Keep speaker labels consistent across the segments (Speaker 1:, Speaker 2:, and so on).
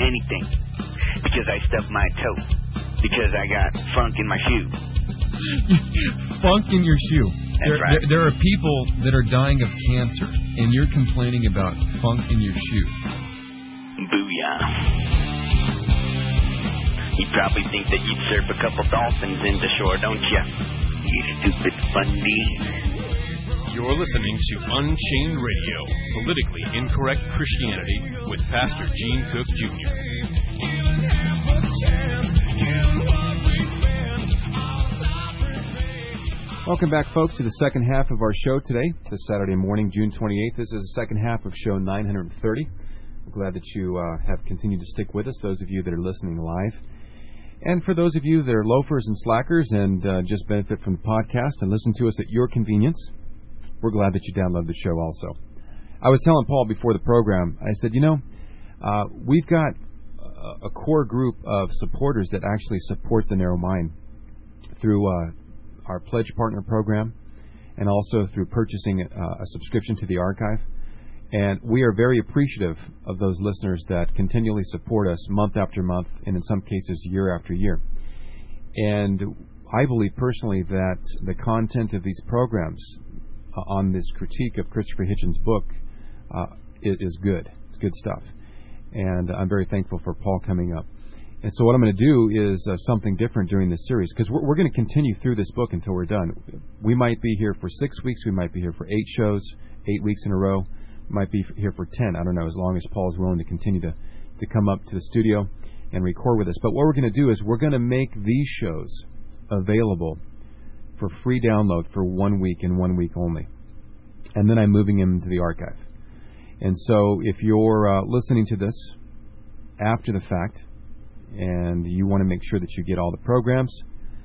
Speaker 1: anything. Because I stubbed my toe. Because I got funk in my shoe.
Speaker 2: Funk in your shoe.
Speaker 1: That's right.
Speaker 2: There are people that are dying of cancer, and you're complaining about funk in your shoe.
Speaker 1: Booyah. You probably think that you'd surf a couple dolphins into shore, don't you? You stupid fundy.
Speaker 3: You're listening to Unchained Radio, politically incorrect Christianity with Pastor Gene Cook Jr.
Speaker 4: Welcome back, folks, to the second half of our show today, this Saturday morning, June 28th. This is the second half of show 930. I'm glad that you have continued to stick with us, those of you that are listening live. And for those of you that are loafers and slackers and just benefit from the podcast and listen to us at your convenience, we're glad that you download the show also. I was telling Paul before the program, I said, we've got a core group of supporters that actually support the Narrow Mind through our Pledge Partner program and also through purchasing a subscription to the archive. And we are very appreciative of those listeners that continually support us month after month and in some cases year after year. And I believe personally that the content of these programs on this critique of Christopher Hitchens' book is good. It's good stuff. And I'm very thankful for Paul coming up. And so what I'm going to do is something different during this series, because we're going to continue through this book until we're done. We might be here for 6 weeks. We might be here for 8 shows, 8 weeks in a row. Might be here for 10. I don't know, as long as Paul is willing to continue to come up to the studio and record with us. But what we're going to do is we're going to make these shows available for free download for 1 week and 1 week only. And then I'm moving them to the archive. And so if you're listening to this after the fact, and you want to make sure that you get all the programs,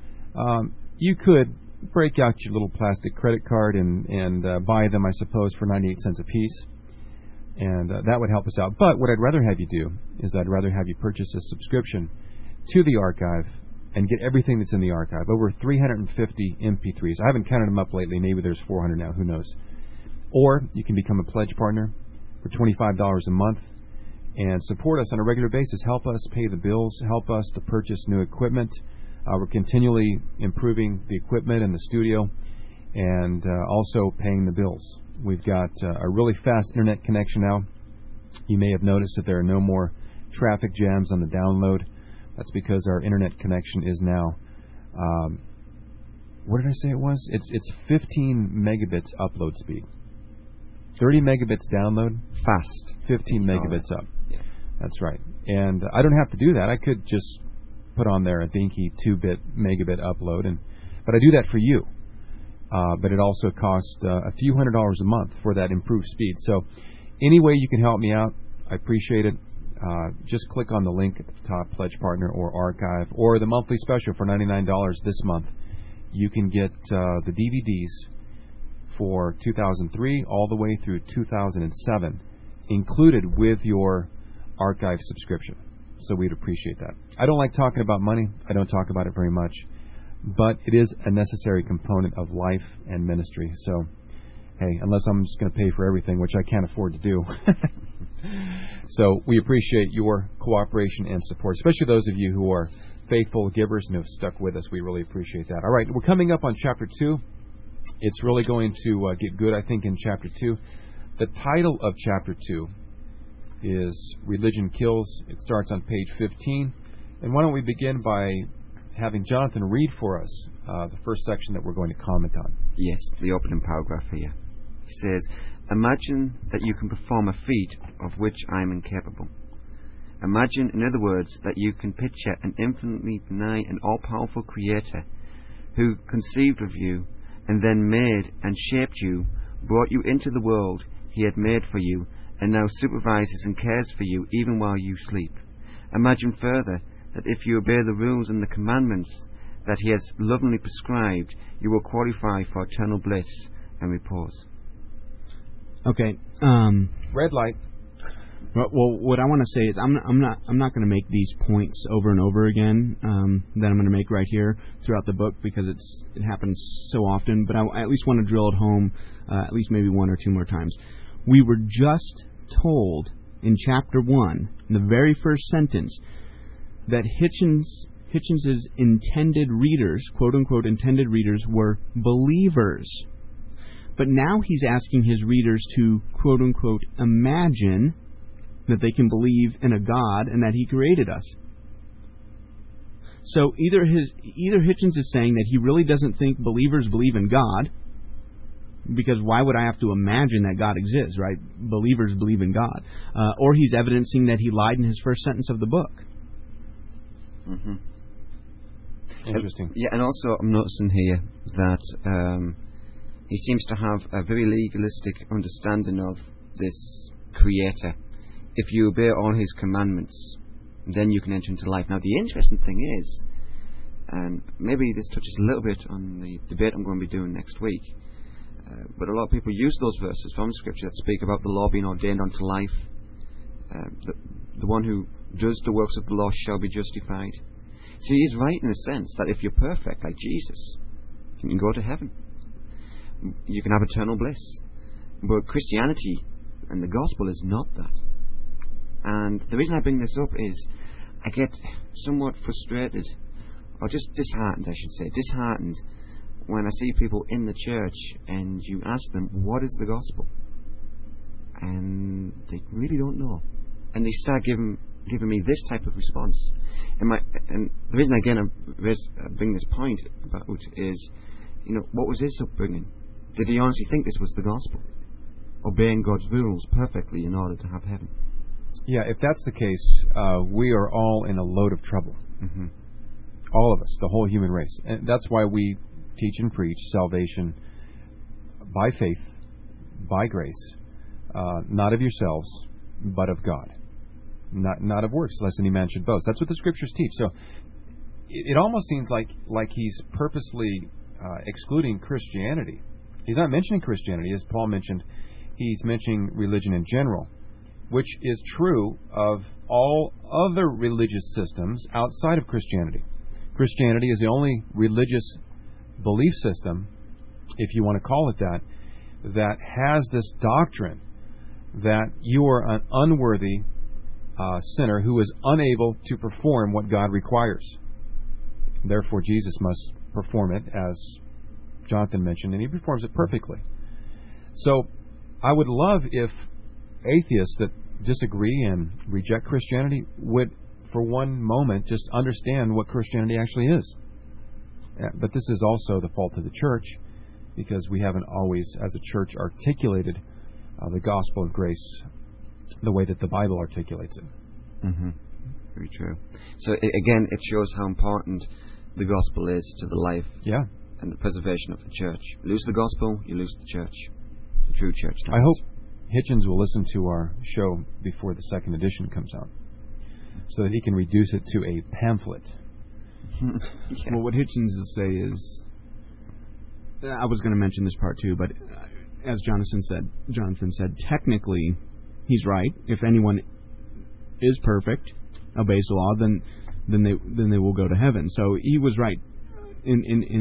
Speaker 4: you could break out your little plastic credit card and buy them, I suppose, for 98 cents a piece. And that would help us out. But what I'd rather have you do is I'd rather have you purchase a subscription to the archive and get everything that's in the archive. Over 350 MP3s. I haven't counted them up lately. Maybe there's 400 now. Who knows? Or you can become a pledge partner for $25 a month and support us on a regular basis. Help us pay the bills. Help us to purchase new equipment. We're continually improving the equipment in the studio and also paying the bills. We've got a really fast internet connection now. You may have noticed that there are no more traffic jams on the download. That's because our internet connection is now, what did I say it was? It's 15 megabits upload speed. 30 megabits download.
Speaker 5: Fast.
Speaker 4: 15 megabits up.
Speaker 5: Yeah.
Speaker 4: That's right. And I don't have to do that. I could just put on there a dinky 2-bit megabit upload, but I do that for you. But it also costs a few $100s a month for that improved speed. So any way you can help me out, I appreciate it. Just click on the link at the top, Pledge Partner or Archive, or the monthly special for $99 this month. You can get the DVDs for 2003 all the way through 2007 included with your archive subscription. So we'd appreciate that. I don't like talking about money. I don't talk about it very much. But it is a necessary component of life and ministry. So, hey, unless I'm just going to pay for everything, which I can't afford to do. So we appreciate your cooperation and support, especially those of you who are faithful givers and have stuck with us. We really appreciate that. All right, we're coming up on Chapter 2. It's really going to get good, I think, in Chapter 2. The title of Chapter 2 is Religion Kills. It starts on page 15. And why don't we begin by having Jonathan read for us the first section that we're going to comment on.
Speaker 5: Yes, the opening paragraph here. He says, "Imagine that you can perform a feat of which I am incapable. Imagine, in other words, that you can picture an infinitely benign and all-powerful Creator who conceived of you and then made and shaped you, brought you into the world He had made for you, and now supervises and cares for you even while you sleep. Imagine further that if you obey the rules and the commandments that He has lovingly prescribed, you will qualify for eternal bliss and repose."
Speaker 6: Okay.
Speaker 4: Red light.
Speaker 6: Well, what I want to say is I'm not going to make these points over and over again that I'm going to make right here throughout the book, because it happens so often. But I at least want to drill it home, at least maybe one or two more times. We were just told in chapter 1, in the very first sentence, that Hitchens's intended readers, quote-unquote intended readers, were believers. But now he's asking his readers to, quote-unquote, imagine that they can believe in a God and that He created us. So either Hitchens is saying that he really doesn't think believers believe in God, because why would I have to imagine that God exists, right? Believers believe in God. Or he's evidencing that he lied in his first sentence of the book.
Speaker 5: Mm-hmm.
Speaker 4: Interesting.
Speaker 5: Yeah, and also I'm noticing here that he seems to have a very legalistic understanding of this Creator. If you obey all His commandments, then you can enter into life. Now, the interesting thing is, and maybe this touches a little bit on the debate I'm going to be doing next week, but a lot of people use those verses from Scripture that speak about the law being ordained unto life. The one who does the works of the law shall be justified. So he is right in the sense that if you're perfect, like Jesus, you can go to heaven. You can have eternal bliss. But Christianity and the gospel is not that. And the reason I bring this up is I get somewhat frustrated, or just disheartened, I should say, disheartened when I see people in the church and you ask them, what is the gospel? And they really don't know. And they start giving me this type of response. And the reason, again, I bring this point about is, what was his upbringing? Did he honestly think this was the gospel? Obeying God's rules perfectly in order to have heaven?
Speaker 4: Yeah, if that's the case, we are all in a load of trouble.
Speaker 5: Mm-hmm.
Speaker 4: All of us, the whole human race. And that's why we teach and preach salvation by faith, by grace, not of yourselves, but of God. Not of works, lest any man should boast. That's what the Scriptures teach. So it almost seems like he's purposely excluding Christianity. He's not mentioning Christianity, as Paul mentioned. He's mentioning religion in general, which is true of all other religious systems outside of Christianity. Christianity is the only religious belief system, if you want to call it that, that has this doctrine that you are an unworthy sinner who is unable to perform what God requires. Therefore, Jesus must perform it, as Jonathan mentioned, and He performs it perfectly. So, I would love if atheists that disagree and reject Christianity would, for one moment, just understand what Christianity actually is. But this is also the fault of the church, because we haven't always, as a church, articulated the gospel of grace the way that the Bible articulates it.
Speaker 5: Mm-hmm. Very true. So again, it shows how important the gospel is to the life and the preservation of the church. Lose the gospel, you lose the church, the true church.
Speaker 4: I hope Hitchens will listen to our show before the second edition comes out, so that he can reduce it to a pamphlet.
Speaker 6: Well, what Hitchens will say is, I was going to mention this part too, but as Jonathan said, technically, he's right. If anyone is perfect, obeys the law, then they will go to heaven. So he was right in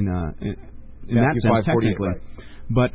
Speaker 6: that sense, technically.
Speaker 4: Right.
Speaker 6: But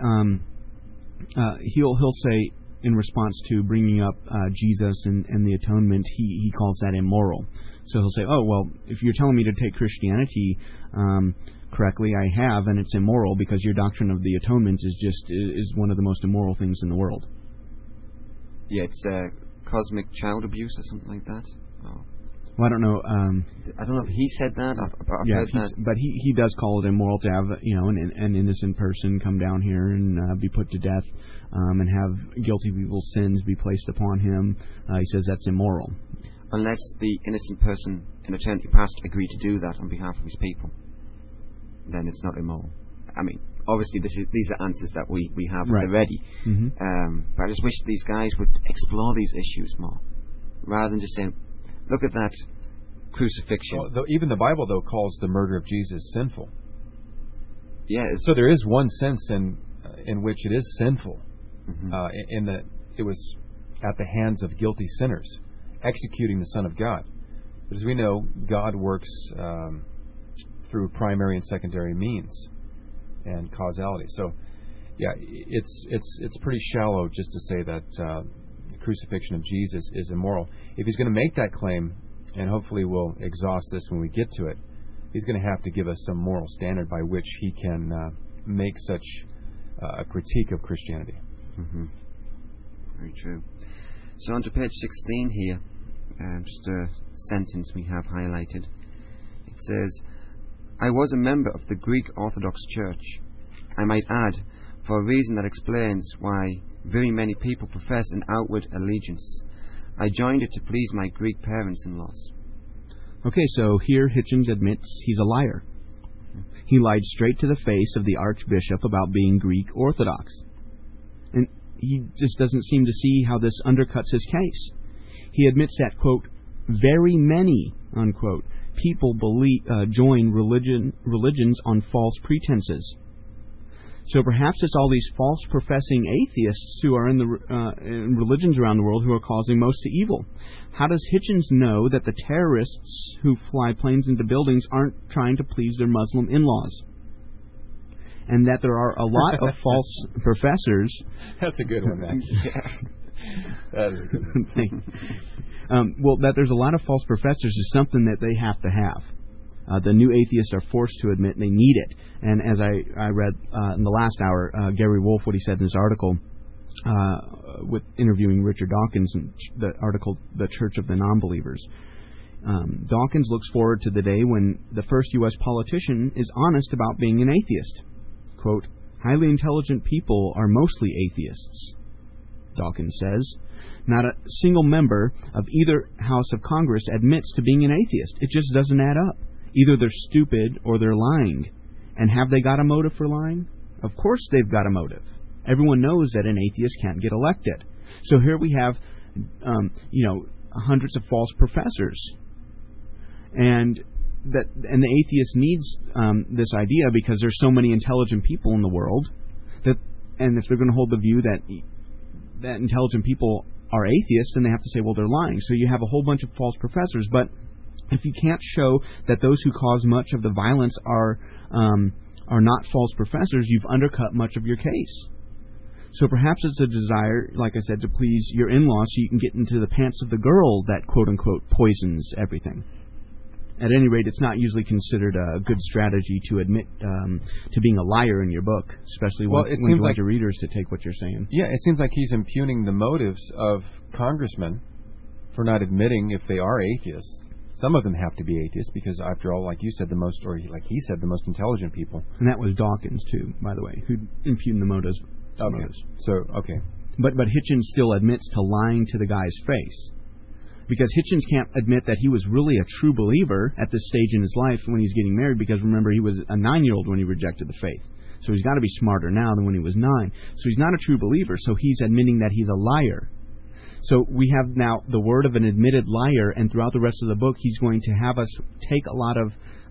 Speaker 6: he'll say, in response to bringing up Jesus and the atonement, he calls that immoral. So he'll say, oh, well, if you're telling me to take Christianity correctly, I have, and it's immoral because your doctrine of the atonement is one of the most immoral things in the world.
Speaker 5: Yeah, it's cosmic child abuse or something like that. Oh.
Speaker 6: Well, I don't know.
Speaker 5: I don't know if he said that. I've heard that.
Speaker 6: But he does call it immoral to have an innocent person come down here and be put to death and have guilty people's sins be placed upon him. He says that's immoral.
Speaker 5: Unless the innocent person in eternity past agreed to do that on behalf of his people, then it's not immoral. I mean, obviously these are answers that we have already. Mm-hmm. But I just wish these guys would explore these issues more, rather than just saying, look at that crucifixion.
Speaker 4: Well, even the Bible, though, calls the murder of Jesus sinful.
Speaker 5: Yeah.
Speaker 4: So there is one sense in which it is sinful, in that it was at the hands of guilty sinners, executing the Son of God. But as we know, God works through primary and secondary means and causality. So, yeah, it's pretty shallow just to say that crucifixion of Jesus is immoral. If he's going to make that claim, and hopefully we'll exhaust this when we get to it, he's going to have to give us some moral standard by which he can make such a critique of Christianity.
Speaker 5: Mm-hmm. Very true. So on to page 16 here, just a sentence we have highlighted. It says, I was a member of the Greek Orthodox Church. I might add, for a reason that explains why very many people profess an outward allegiance. I joined it to please my Greek parents-in-laws.
Speaker 6: Okay, so here Hitchens admits he's a liar. He lied straight to the face of the Archbishop about being Greek Orthodox. And he just doesn't seem to see how this undercuts his case. He admits that, quote, very many, unquote, people join religions on false pretenses. So perhaps it's all these false professing atheists who are in religions around the world who are causing most of evil. How does Hitchens know that the terrorists who fly planes into buildings aren't trying to please their Muslim in-laws? And that there are a lot of false professors...
Speaker 4: That's a good one, actually. That is a good one.
Speaker 6: Well, that there's a lot of false professors is something that they have to have. The new atheists are forced to admit they need it. And as I read in the last hour, Gary Wolfe, what he said in his article, with interviewing Richard Dawkins, in the article, The Church of the Nonbelievers. Dawkins looks forward to the day when the first U.S. politician is honest about being an atheist. Quote, highly intelligent people are mostly atheists, Dawkins says. Not a single member of either House of Congress admits to being an atheist. It just doesn't add up. Either they're stupid or they're lying. And have they got a motive for lying? Of course they've got a motive. Everyone knows that an atheist can't get elected. So here we have, hundreds of false professors. And the atheist needs this idea because there's so many intelligent people in the world and if they're going to hold the view that intelligent people are atheists, then they have to say, well, they're lying. So you have a whole bunch of false professors. But if you can't show that those who cause much of the violence are not false professors, you've undercut much of your case. So perhaps it's a desire, like I said, to please your in-laws so you can get into the pants of the girl that, quote-unquote, poisons everything. At any rate, it's not usually considered a good strategy to admit to being a liar in your book, especially when you want your readers to take what you're saying.
Speaker 4: Yeah, it seems like he's impugning the motives of congressmen for not admitting if they are atheists. Some of them have to be atheists because, after all, like you said, the most intelligent people.
Speaker 6: And that was Dawkins, too, by the way, who impugned the motives.
Speaker 4: Okay. Okay.
Speaker 6: But Hitchens still admits to lying to the guy's face. Because Hitchens can't admit that he was really a true believer at this stage in his life when he's getting married, because remember, he was a 9-year-old when he rejected the faith. So he's got to be smarter now than when he was 9. So he's not a true believer, so he's admitting that he's a liar. So we have now the word of an admitted liar, and throughout the rest of the book, he's going to have us take a lot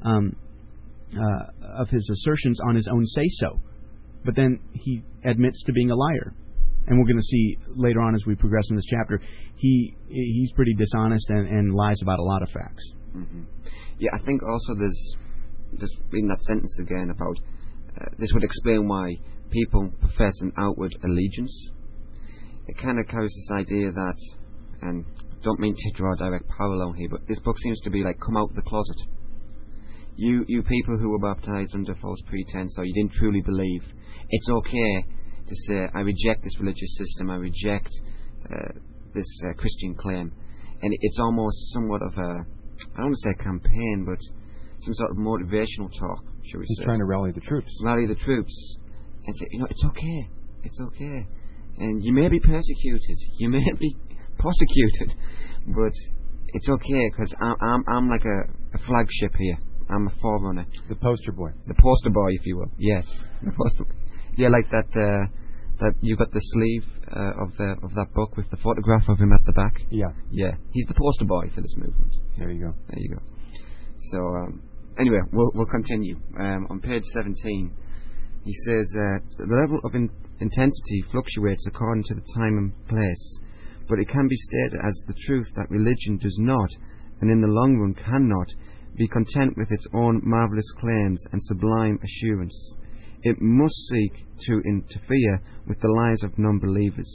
Speaker 6: of his assertions on his own say-so. But then he admits to being a liar. And we're going to see later on as we progress in this chapter, he's pretty dishonest and lies about a lot of facts.
Speaker 5: Mm-hmm. Yeah, I think also there's, just reading that sentence again about, this would explain why people profess an outward allegiance. It kind of carries this idea that, and don't mean to draw a direct parallel here, but this book seems to be like, come out of the closet. You people who were baptized under false pretense, or you didn't truly believe, it's okay to say, I reject this religious system, I reject this Christian claim. And it's almost somewhat of a, I don't want to say a campaign, but some sort of motivational talk, shall we say.
Speaker 4: He's trying to rally the troops.
Speaker 5: Rally the troops. And say, it's okay. It's okay. And you may be persecuted, you may be prosecuted, but it's okay, because I'm like a flagship here. I'm a forerunner.
Speaker 4: The poster boy.
Speaker 5: The poster boy, if you will. Yes. The poster boy. Yeah, like that you got the sleeve of that book with the photograph of him at the back.
Speaker 4: Yeah.
Speaker 5: Yeah. He's the poster boy for this movement.
Speaker 4: There you go.
Speaker 5: There you go. So anyway, we'll continue. On page 17, he says the level of intensity fluctuates according to the time and place, but it can be stated as the truth that religion does not, and in the long run cannot, be content with its own marvellous claims and sublime assurance. It must seek to interfere with the lives of non-believers,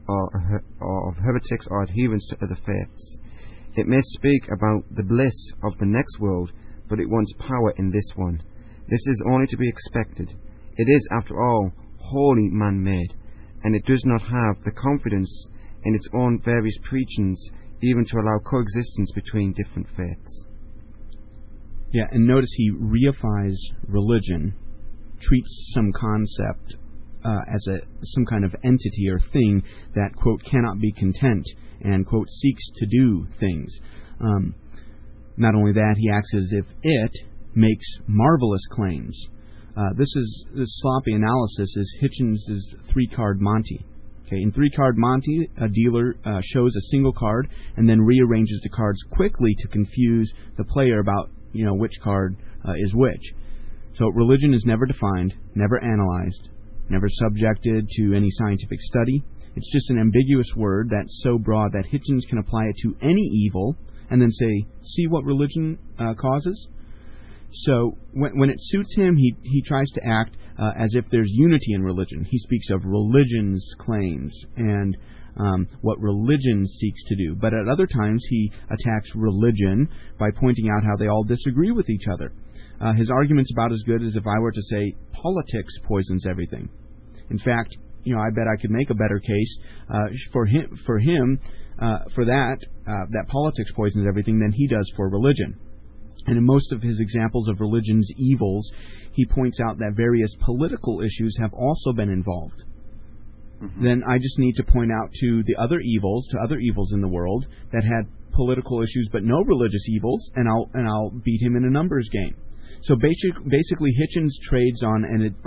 Speaker 5: or of heretics or adherents to other faiths. It may speak about the bliss of the next world, but it wants power in this one. This is only to be expected. It is, after all, wholly man-made, and it does not have the confidence in its own various preachings even to allow coexistence between different faiths.
Speaker 6: Yeah, and notice he reifies religion, treats some concept as some kind of entity or thing that, quote, cannot be content and, quote, seeks to do things. Not only that, he acts as if it makes marvelous claims. This sloppy analysis is Hitchens' three-card Monty. Okay, in three-card Monty, a dealer shows a single card and then rearranges the cards quickly to confuse the player about which card is which. So religion is never defined, never analyzed, never subjected to any scientific study. It's just an ambiguous word that's so broad that Hitchens can apply it to any evil and then say, see what religion causes? So when it suits him, he tries to act as if there's unity in religion. He speaks of religion's claims and what religion seeks to do. But at other times, he attacks religion by pointing out how they all disagree with each other. His argument's about as good as if I were to say politics poisons everything. In fact, I bet I could make a better case for that politics poisons everything than he does for religion. And in most of his examples of religion's evils, he points out that various political issues have also been involved. Mm-hmm. Then I just need to point out to other evils in the world that had political issues but no religious evils, and I'll beat him in a numbers game. So basically, Hitchens trades on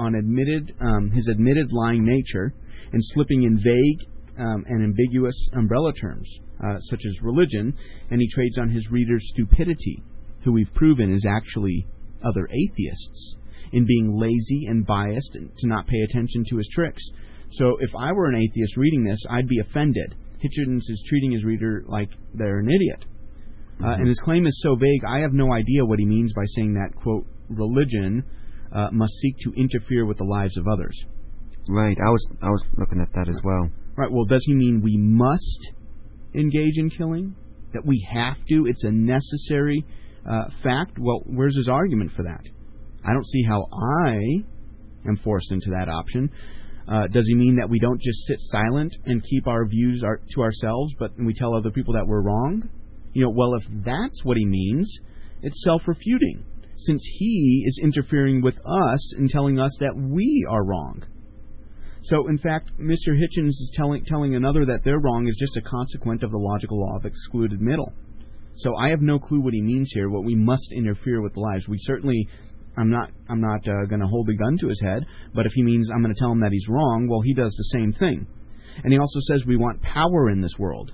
Speaker 6: his admitted lying nature and slipping in vague and ambiguous umbrella terms, such as religion, and he trades on his reader's stupidity, who we've proven is actually other atheists, in being lazy and biased and to not pay attention to his tricks. So if I were an atheist reading this, I'd be offended. Hitchens is treating his reader like they're an idiot. And his claim is so vague, I have no idea what he means by saying that, quote, religion must seek to interfere with the lives of others.
Speaker 5: Right, I was looking at that as well.
Speaker 6: Right, well, does he mean we must engage in killing? That we have to? It's a necessary fact? Well, where's his argument for that? I don't see how I am forced into that option. Does he mean that we don't just sit silent and keep our views to ourselves, but we tell other people that we're wrong? Well, if that's what he means, it's self-refuting, since he is interfering with us and telling us that we are wrong. So, in fact, Mr. Hitchens is telling another that they're wrong is just a consequence of the logical law of excluded middle. So I have no clue what he means here, what we must interfere with the lives. We certainly, I'm not going to hold a gun to his head, but if he means I'm going to tell him that he's wrong, well, he does the same thing. And he also says we want power in this world.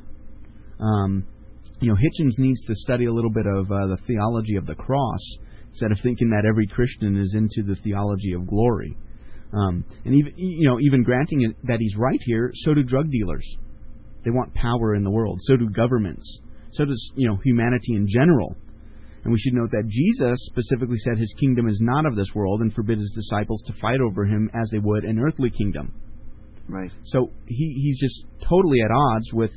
Speaker 6: Hitchens needs to study a little bit of the theology of the cross instead of thinking that every Christian is into the theology of glory. And even granting that he's right here, so do drug dealers. They want power in the world. So do governments. So does humanity in general. And we should note that Jesus specifically said his kingdom is not of this world and forbid his disciples to fight over him as they would an earthly kingdom.
Speaker 5: Right.
Speaker 6: So he's just totally at odds with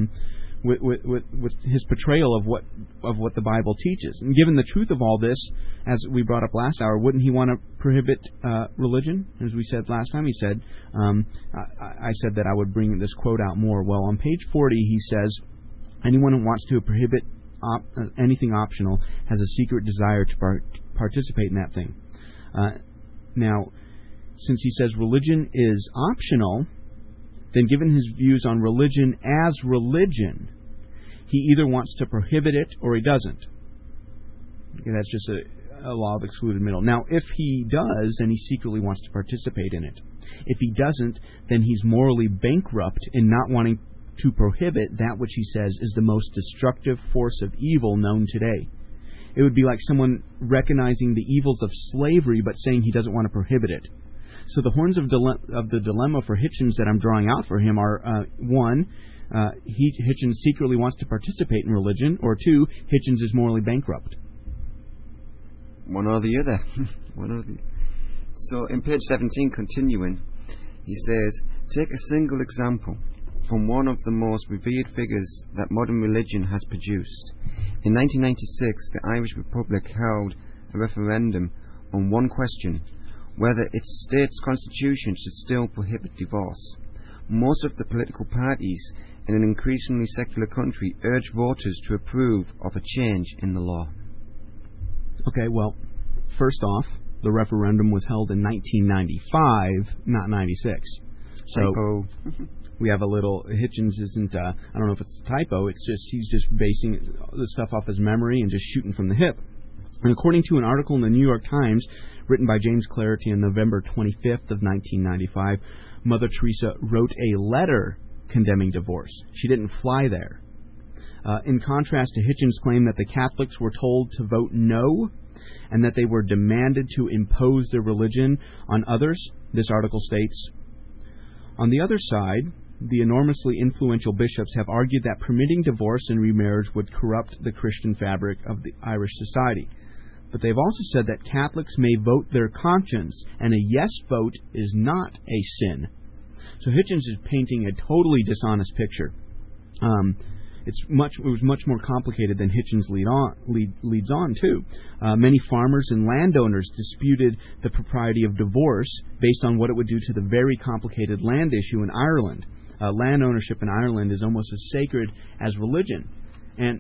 Speaker 6: his portrayal of what the Bible teaches. And given the truth of all this, as we brought up last hour, wouldn't he want to prohibit religion? As we said last time, he said, I said that I would bring this quote out more. Well, on page 40, he says, anyone who wants to prohibit anything optional has a secret desire to participate in that thing. Now, since he says religion is optional, then given his views on religion as religion, he either wants to prohibit it or he doesn't. Okay, that's just a law of excluded middle. Now, if he does, then he secretly wants to participate in it. If he doesn't, then he's morally bankrupt in not wanting to prohibit that which he says is the most destructive force of evil known today. It would be like someone recognizing the evils of slavery but saying he doesn't want to prohibit it. So the horns of the dilemma for Hitchens that I'm drawing out for him are, one, Hitchens secretly wants to participate in religion, or two, Hitchens is morally bankrupt.
Speaker 5: One or the other. So in page 17, continuing, he says, take a single example. from one of the most revered figures that modern religion has produced. In 1996, the Irish Republic held a referendum on one question, whether its state's constitution should still prohibit divorce. Most of the political parties in an increasingly secular country urged voters to approve of a change in the law.
Speaker 6: Okay, well, first off, the referendum was held in 1995, not 96. So we have a little, Hitchens isn't, I don't know if it's a typo, it's just, he's just basing the stuff off his memory and just shooting from the hip. And according to an article in the New York Times, written by James Clarity on November 25th of 1995, Mother Teresa wrote a letter condemning divorce. She didn't fly there. In contrast to Hitchens' claim that the Catholics were told to vote no and that they were demanded to impose their religion on others, this article states, on the other side, the enormously influential bishops have argued that permitting divorce and remarriage would corrupt the Christian fabric of the Irish society. But they've also said that Catholics may vote their conscience, and a yes vote is not a sin. So Hitchens is painting a totally dishonest picture. It was much more complicated than Hitchens leads on to. Many farmers and landowners disputed the propriety of divorce based on what it would do to the very complicated land issue in Ireland. Land ownership in Ireland is almost as sacred as religion, and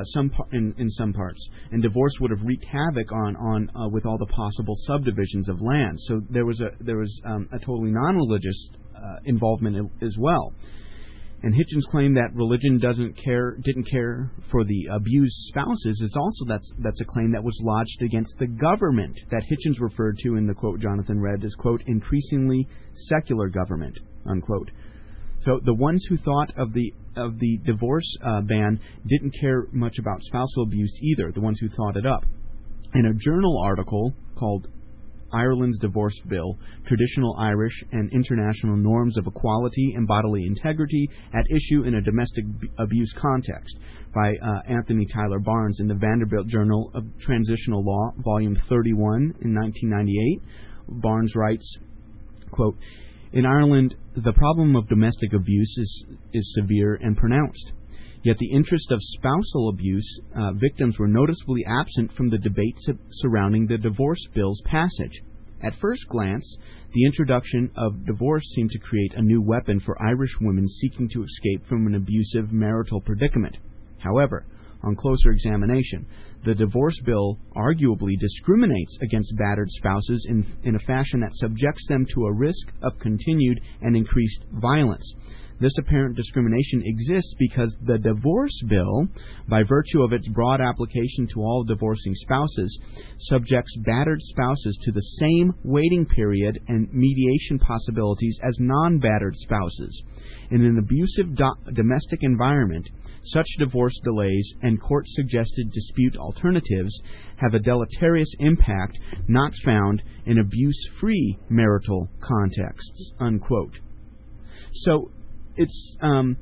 Speaker 6: in some parts. And divorce would have wreaked havoc on with all the possible subdivisions of land. So there was a totally non-religious involvement as well. And Hitchens' claim that religion didn't care for the abused spouses is also that's a claim that was lodged against the government that Hitchens referred to in the quote Jonathan read as quote increasingly secular government unquote. So the ones who thought of the divorce ban didn't care much about spousal abuse either. The ones who thought it up. In a journal article called Ireland's Divorce Bill, Traditional Irish and International Norms of Equality and Bodily Integrity at Issue in a Domestic Abuse Context by Anthony Tyler Barnes in the Vanderbilt Journal of Transitional Law, Volume 31 in 1998, Barnes writes, quote, in Ireland, the problem of domestic abuse is severe and pronounced. Yet the interest of spousal abuse victims were noticeably absent from the debates surrounding the divorce bill's passage. At first glance, the introduction of divorce seemed to create a new weapon for Irish women seeking to escape from an abusive marital predicament. However, on closer examination, the divorce bill arguably discriminates against battered spouses in a fashion that subjects them to a risk of continued and increased violence. This apparent discrimination exists because the divorce bill, by virtue of its broad application to all divorcing spouses, subjects battered spouses to the same waiting period and mediation possibilities as non-battered spouses. In an abusive domestic environment, such divorce delays and court-suggested dispute alternatives have a deleterious impact not found in abuse-free marital contexts, unquote. So, it's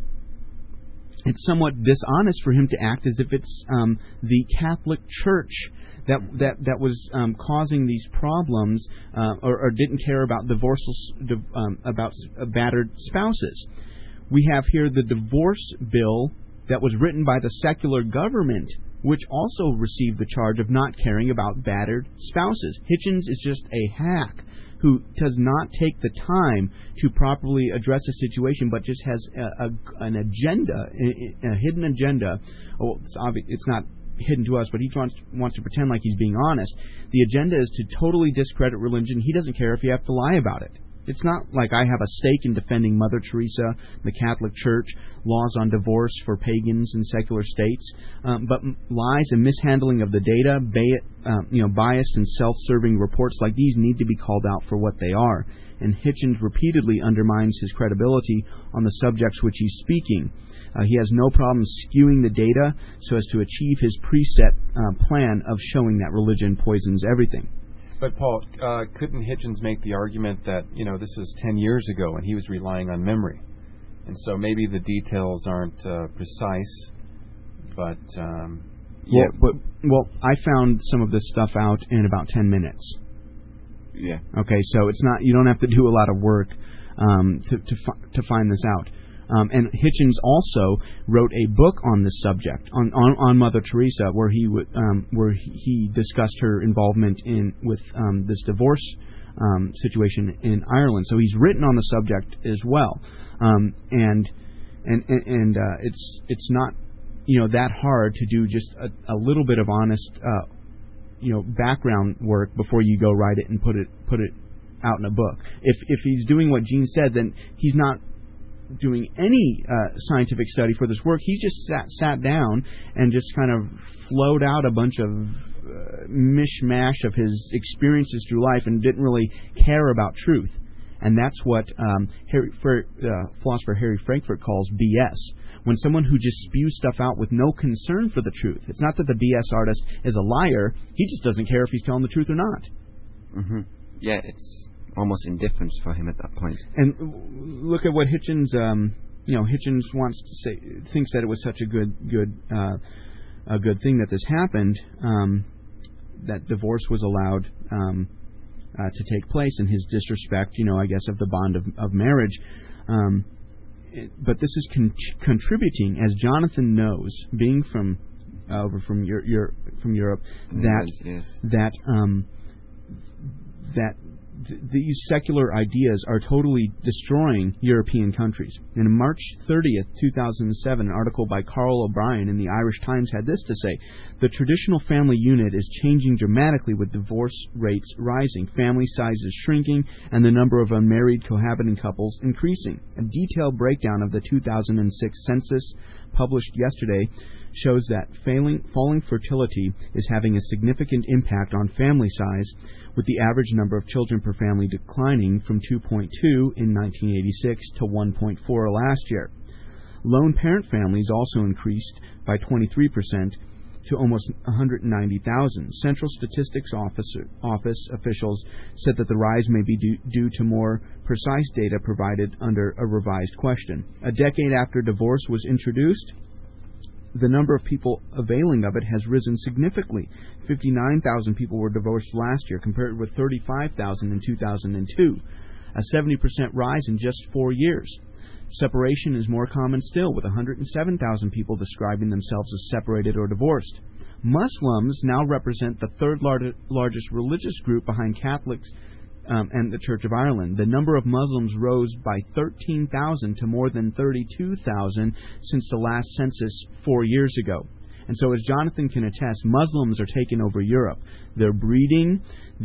Speaker 6: somewhat dishonest for him to act as if it's the Catholic Church that was causing these problems or didn't care about about battered spouses. We have here the divorce bill that was written by the secular government, which also received the charge of not caring about battered spouses. Hitchens is just a hack who does not take the time to properly address a situation, but just has an agenda, a hidden agenda. Oh, it's not hidden to us, but he wants to pretend like he's being honest. The agenda is to totally discredit religion. He doesn't care if you have to lie about it. It's not like I have a stake in defending Mother Teresa, the Catholic Church, laws on divorce for pagans and secular states, but lies and mishandling of the data, biased and self-serving reports like these need to be called out for what they are. And Hitchens repeatedly undermines his credibility on the subjects which he's speaking. He has no problem skewing the data so as to achieve his preset plan of showing that religion poisons everything.
Speaker 4: But, Paul, couldn't Hitchens make the argument that, this is 10 years ago and he was relying on memory? And so maybe the details aren't precise, but...
Speaker 6: Well, I found some of this stuff out in about 10 minutes.
Speaker 5: Yeah.
Speaker 6: Okay, so it's not, you don't have to do a lot of work to find this out. And Hitchens also wrote a book on this subject, on Mother Teresa, where he discussed her involvement with this divorce situation in Ireland. So he's written on the subject as well, and it's not that hard to do just a little bit of honest background work before you go write it and put it out in a book. If he's doing what Gene said, then he's not doing any scientific study for this work. He just sat down and just kind of flowed out a bunch of mishmash of his experiences through life and didn't really care about truth. And that's what philosopher Harry Frankfurt calls BS. When someone who just spews stuff out with no concern for the truth. It's not that the BS artist is a liar. He just doesn't care if he's telling the truth or not.
Speaker 5: Mm-hmm. Yeah, it's almost indifference for him at that point.
Speaker 6: And look at what Hitchens, Hitchens thinks that it was such a good thing that this happened, that divorce was allowed to take place in his disrespect, I guess, of the bond of marriage. But this is contributing, as Jonathan knows, being from Europe, that these secular ideas are totally destroying European countries. And on March 30th, 2007, an article by Carl O'Brien in the Irish Times had this to say: the traditional family unit is changing dramatically with divorce rates rising, family sizes shrinking, and the number of unmarried cohabiting couples increasing. A detailed breakdown of the 2006 census published yesterday shows that falling fertility is having a significant impact on family size, with the average number of children per family declining from 2.2 in 1986 to 1.4 last year. Lone parent families also increased by 23% to almost 190,000. Central Statistics Office officials said that the rise may be due to more precise data provided under a revised question. A decade after divorce was introduced, the number of people availing of it has risen significantly. 59,000 people were divorced last year, compared with 35,000 in 2002, a 70% rise in just 4 years. Separation is more common still, with 107,000 people describing themselves as separated or divorced. Muslims now represent the third largest religious group behind Catholics and the Church of Ireland. The number of Muslims rose by 13,000 to more than 32,000 since the last census 4 years ago. And so, as Jonathan can attest, Muslims are taking over Europe. They're breeding,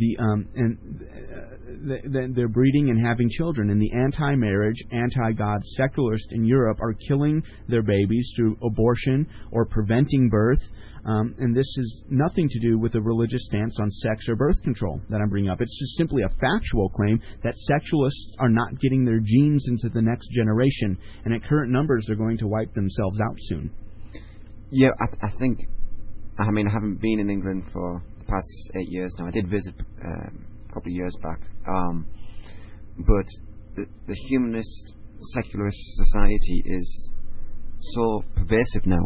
Speaker 6: they're breeding and having children. And the anti-marriage, anti-God secularists in Europe are killing their babies through abortion or preventing birth. And this is nothing to do with a religious stance on sex or birth control that I'm bringing up. It's just simply a factual claim that sexualists are not getting their genes into the next generation. And at current numbers, they're going to wipe themselves out soon.
Speaker 5: Yeah, I think, I haven't been in England for the past 8 years now. I did visit a couple of years back. But the humanist, secularist society is so pervasive now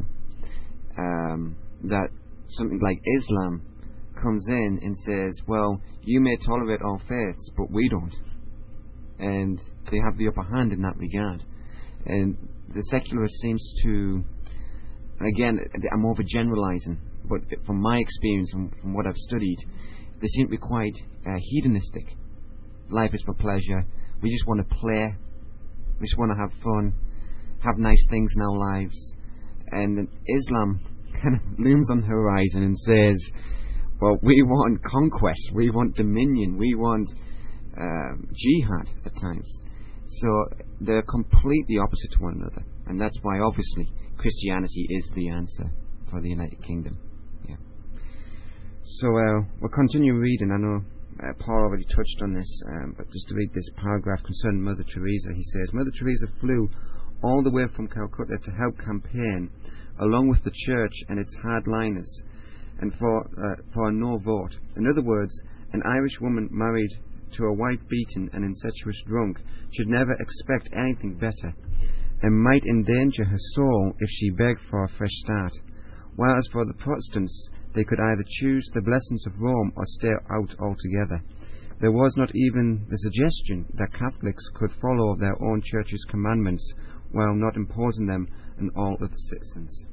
Speaker 5: that something like Islam comes in and says, well, you may tolerate all faiths, but we don't. And they have the upper hand in that regard. And the secularist seems to... Again, I'm overgeneralizing, but from my experience, from what I've studied, they seem to be quite hedonistic. Life is for pleasure. We just want to play. We just want to have fun, have nice things in our lives. And Islam kind of looms on the horizon and says, well, we want conquest, we want dominion, we want jihad at times. So they're completely opposite to one another. And that's why, obviously, Christianity is the answer for the United Kingdom. Yeah. So we'll continue reading. I know Paul already touched on this, but just to read this paragraph concerning Mother Teresa, he says, Mother Teresa flew all the way from Calcutta to help campaign, along with the church and its hardliners, and for a no vote. In other words, an Irish woman married to a wife-beaten and incestuous drunk should never expect anything better, and might endanger her soul if she begged for a fresh start. Whereas for the Protestants, they could either choose the blessings of Rome or stay out altogether. There was not even the suggestion that Catholics could follow their own church's commandments while not imposing them on all other citizens.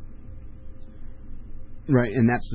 Speaker 6: Right, and that's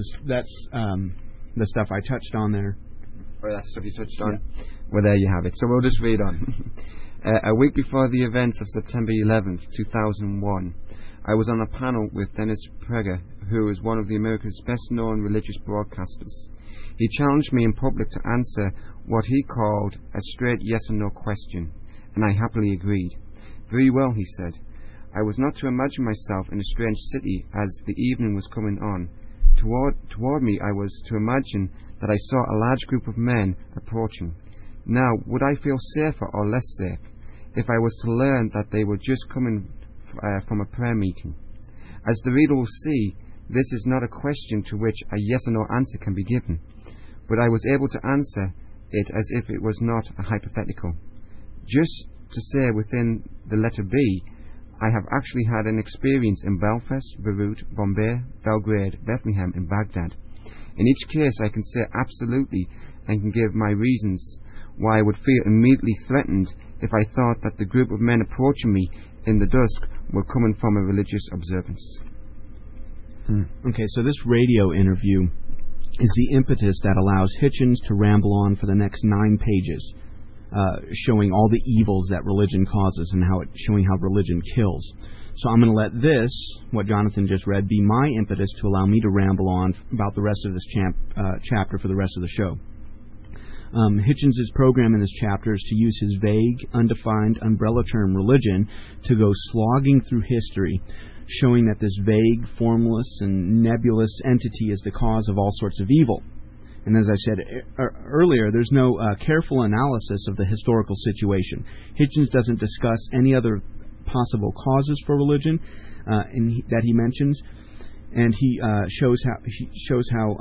Speaker 6: the stuff I touched on there.
Speaker 5: Oh, that's stuff you touched on? Well, there you have it. So we'll just read on. A week before the events of September 11th, 2001, I was on a panel with Dennis Prager, who is one of America's best-known religious broadcasters. He challenged me in public to answer what he called a straight yes-or-no question, and I happily agreed. Very well, he said. I was not to imagine myself in a strange city as the evening was coming on. Toward me I was to imagine that I saw a large group of men approaching. Now, would I feel safer or less safe if I was to learn that they were just coming from a prayer meeting? As the reader will see, this is not a question to which a yes or no answer can be given, but I was able to answer it as if it was not a hypothetical. Just to say within the letter B, I have actually had an experience in Belfast, Beirut, Bombay, Belgrade, Bethlehem, and Baghdad. In each case I can say absolutely and can give my reasons why I would feel immediately threatened if I thought that the group of men approaching me in the dusk were coming from a religious observance.
Speaker 6: Okay, so this radio interview is the impetus that allows Hitchens to ramble on for the next 9 pages, showing all the evils that religion causes and showing how religion kills. So I'm going to let this, what Jonathan just read, be my impetus to allow me to ramble on about the rest of this chapter for the rest of the show. Hitchens' program in this chapter is to use his vague, undefined umbrella term religion to go slogging through history, showing that this vague, formless, and nebulous entity is the cause of all sorts of evil. And as I said earlier, there's no careful analysis of the historical situation. Hitchens doesn't discuss any other possible causes for religion that he mentions, and he shows how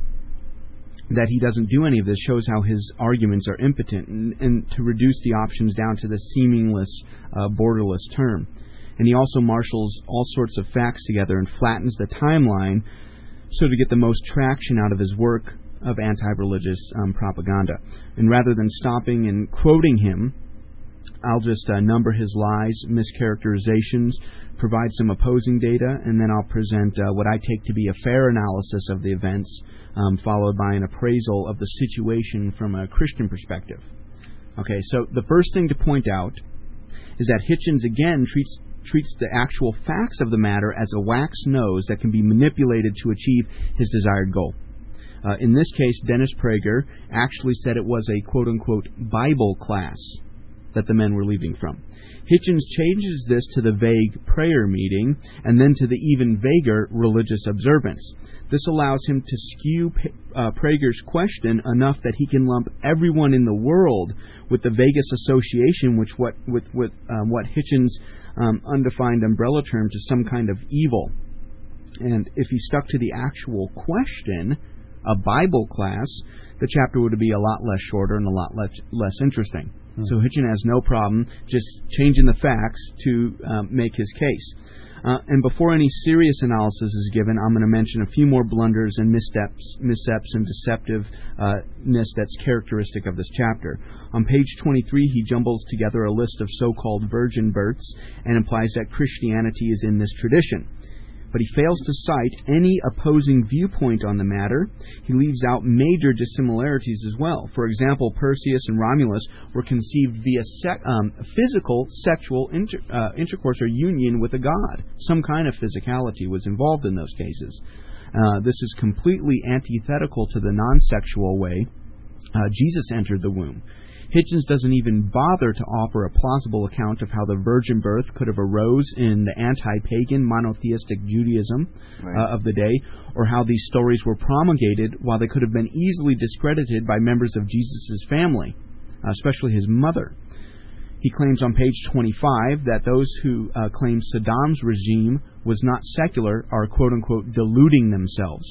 Speaker 6: that he doesn't do any of this, shows how his arguments are impotent, and to reduce the options down to the seamless, borderless term. And he also marshals all sorts of facts together and flattens the timeline so to get the most traction out of his work of anti-religious propaganda. And rather than stopping and quoting him, I'll just number his lies, mischaracterizations, provide some opposing data, and then I'll present what I take to be a fair analysis of the events, followed by an appraisal of the situation from a Christian perspective. Okay, so the first thing to point out is that Hitchens again treats the actual facts of the matter as a wax nose that can be manipulated to achieve his desired goal. In this case, Dennis Prager actually said it was a quote-unquote Bible class that the men were leaving from. Hitchens changes this to the vague prayer meeting and then to the even vaguer religious observance. This allows him to skew Prager's question enough that he can lump everyone in the world with the vaguest association with what Hitchens' undefined umbrella term to some kind of evil. And if he stuck to the actual question, a Bible class, the chapter would be a lot less shorter and a lot less interesting. So Hitchens has no problem just changing the facts to make his case. And before any serious analysis is given, I'm going to mention a few more blunders and missteps and deceptiveness that's characteristic of this chapter. On page 23, he jumbles together a list of so-called virgin births and implies that Christianity is in this tradition. But he fails to cite any opposing viewpoint on the matter. He leaves out major dissimilarities as well. For example, Perseus and Romulus were conceived via physical sexual intercourse or union with a god. Some kind of physicality was involved in those cases. This is completely antithetical to the non-sexual way Jesus entered the womb. Hitchens doesn't even bother to offer a plausible account of how the virgin birth could have arose in the anti-pagan monotheistic Judaism of the day, or how these stories were promulgated while they could have been easily discredited by members of Jesus' family, especially his mother. He claims on page 25 that those who claim Saddam's regime was not secular are quote-unquote deluding themselves.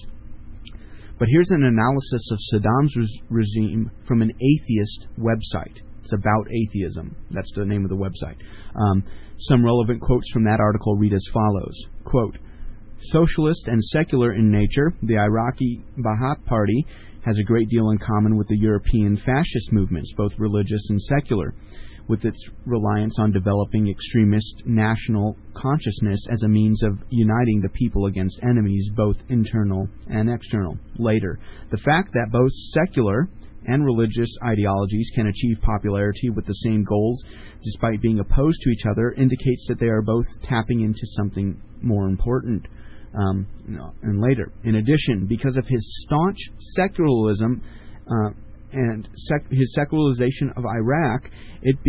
Speaker 6: But here's an analysis of Saddam's regime from an atheist website. It's about atheism. That's the name of the website. Some relevant quotes from that article read as follows. Quote, socialist and secular in nature, the Iraqi Ba'ath Party has a great deal in common with the European fascist movements, both religious and secular. with its reliance on developing extremist national consciousness as a means of uniting the people against enemies, both internal and external. Later, the fact that both secular and religious ideologies can achieve popularity with the same goals despite being opposed to each other indicates that they are both tapping into something more important. And later, in addition, because of his staunch secularism and his secularization of Iraq, it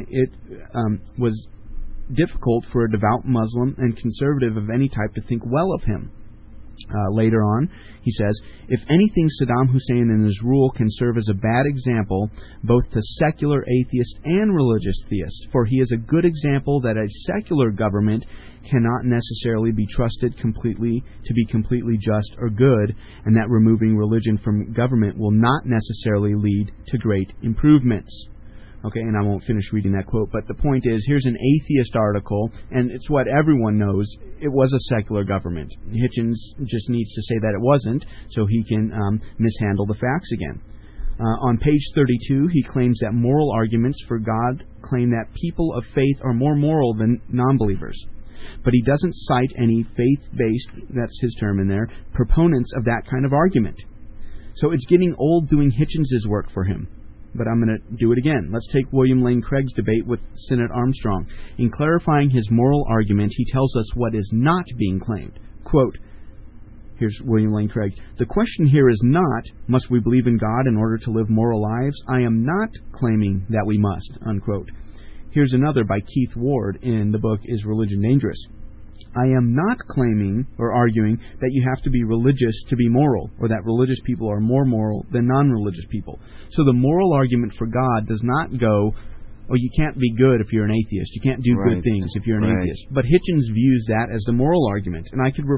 Speaker 6: was difficult for a devout Muslim and conservative of any type to think well of him. Later on, he says, if anything, Saddam Hussein and his rule can serve as a bad example both to secular atheists and religious theists, for he is a good example that a secular government cannot necessarily be trusted completely to be completely just or good, and that removing religion from government will not necessarily lead to great improvements. Okay, and I won't finish reading that quote, but the point is, here's an atheist article, and it's what everyone knows. It was a secular government. Hitchens just needs to say that it wasn't, so he can mishandle the facts again. On page 32, he claims that moral arguments for God claim that people of faith are more moral than non-believers. But he doesn't cite any faith-based, that's his term in there, proponents of that kind of argument. So it's getting old doing Hitchens' work for him. But I'm going to do it again. Let's take William Lane Craig's debate with Sinnott Armstrong. In clarifying his moral argument, he tells us what is not being claimed. Quote, here's William Lane Craig. The question here is not, must we believe in God in order to live moral lives? I am not claiming that we must, unquote. Here's another by Keith Ward in the book Is Religion Dangerous? I am not claiming or arguing that you have to be religious to be moral, or that religious people are more moral than non-religious people. So the moral argument for God does not go, oh, you can't be good if you're an atheist. You can't do good things if you're an atheist. But Hitchens views that as the moral argument. And I could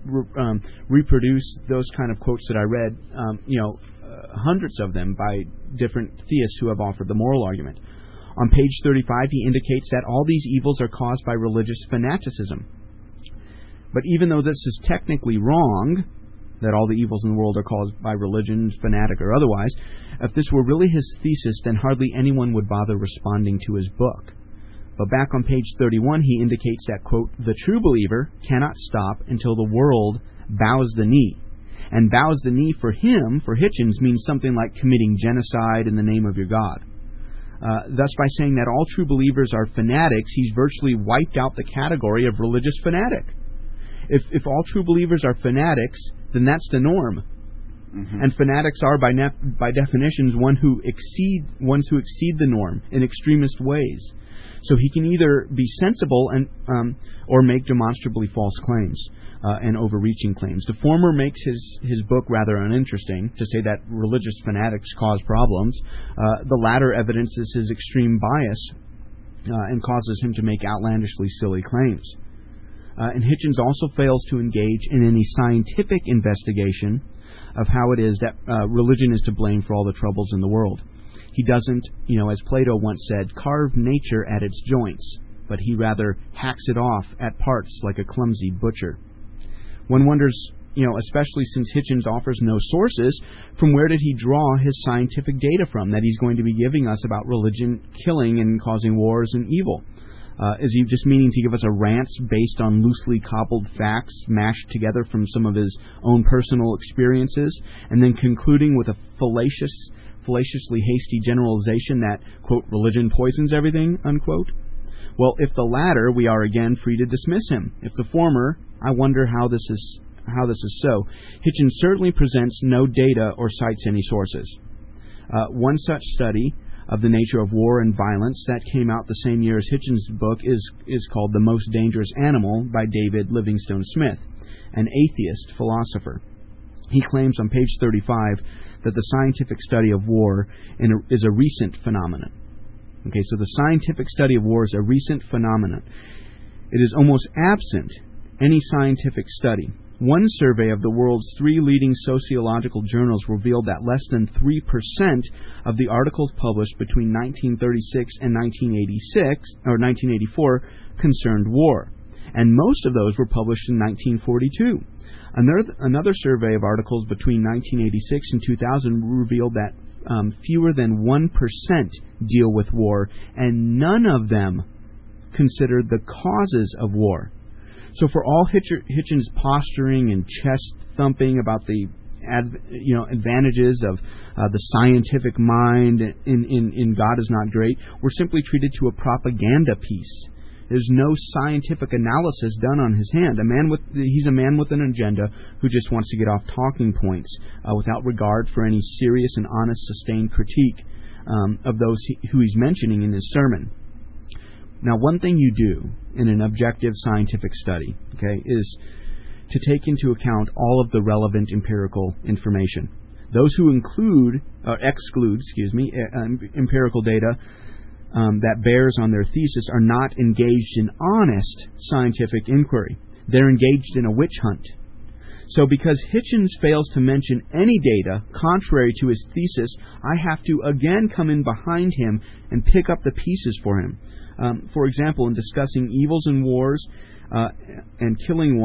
Speaker 6: reproduce those kind of quotes that I read, hundreds of them by different theists who have offered the moral argument. On page 35, he indicates that all these evils are caused by religious fanaticism. But even though this is technically wrong, that all the evils in the world are caused by religion, fanatic or otherwise, if this were really his thesis, then hardly anyone would bother responding to his book. But back on page 31, he indicates that, quote, the true believer cannot stop until the world bows the knee. And bows the knee for him, for Hitchens, means something like committing genocide in the name of your God. Thus, by saying that all true believers are fanatics, he's virtually wiped out the category of religious fanatic. If all true believers are fanatics, then that's the norm. Mm-hmm. And fanatics are, by definition, ones who exceed the norm in extremist ways. So he can either be sensible and or make demonstrably false claims and overreaching claims. The former makes his book rather uninteresting, to say that religious fanatics cause problems. The latter evidences his extreme bias and causes him to make outlandishly silly claims. And Hitchens also fails to engage in any scientific investigation of how it is that religion is to blame for all the troubles in the world. He doesn't, as Plato once said, carve nature at its joints, but he rather hacks it off at parts like a clumsy butcher. One wonders, especially since Hitchens offers no sources, from where did he draw his scientific data from that he's going to be giving us about religion killing and causing wars and evil? Is he just meaning to give us a rant based on loosely cobbled facts mashed together from some of his own personal experiences, and then concluding with a fallaciously hasty generalization that, quote, religion poisons everything, unquote? Well, if the latter, we are again free to dismiss him. If the former, I wonder how this is so. Hitchens certainly presents no data or cites any sources. One such study of the nature of war and violence that came out the same year as Hitchens' book is called The Most Dangerous Animal by David Livingstone Smith, an atheist philosopher. He claims on page 35 that the scientific study of war is a recent phenomenon. Okay, so the scientific study of war is a recent phenomenon. It is almost absent any scientific study. One survey of the world's 3 leading sociological journals revealed that less than 3% of the articles published between 1936 and 1984 concerned war, and most of those were published in 1942. Another survey of articles between 1986 and 2000 revealed that fewer than 1% deal with war, and none of them consider the causes of war. So for all Hitchens' posturing and chest thumping about the advantages of the scientific mind in God is not great, we're simply treated to a propaganda piece. There's no scientific analysis done on his hand. He's a man with an agenda who just wants to get off talking points without regard for any serious and honest, sustained critique of those who he's mentioning in his sermon. Now, one thing you do in an objective scientific study, okay, is to take into account all of the relevant empirical information. Those who exclude empirical data that bears on their thesis are not engaged in honest scientific inquiry. They're engaged in a witch hunt. So because Hitchens fails to mention any data contrary to his thesis, I have to again come in behind him and pick up the pieces for him. For example, in discussing evils and wars and killing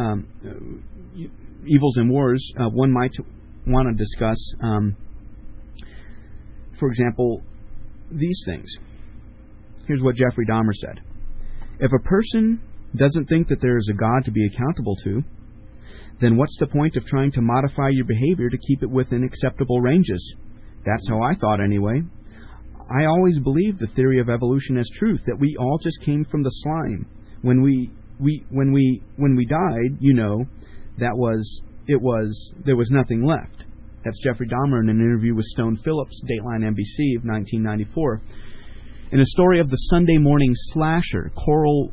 Speaker 6: evils and wars, one might want to discuss, for example, these things. Here's what Jeffrey Dahmer said. If a person doesn't think that there is a God to be accountable to, then what's the point of trying to modify your behavior to keep it within acceptable ranges? That's how I thought anyway. I always believed the theory of evolution as truth, that we all just came from the slime. When we died, there was nothing left. That's Jeffrey Dahmer in an interview with Stone Phillips, Dateline NBC of 1994. In a story of the Sunday morning slasher, Coral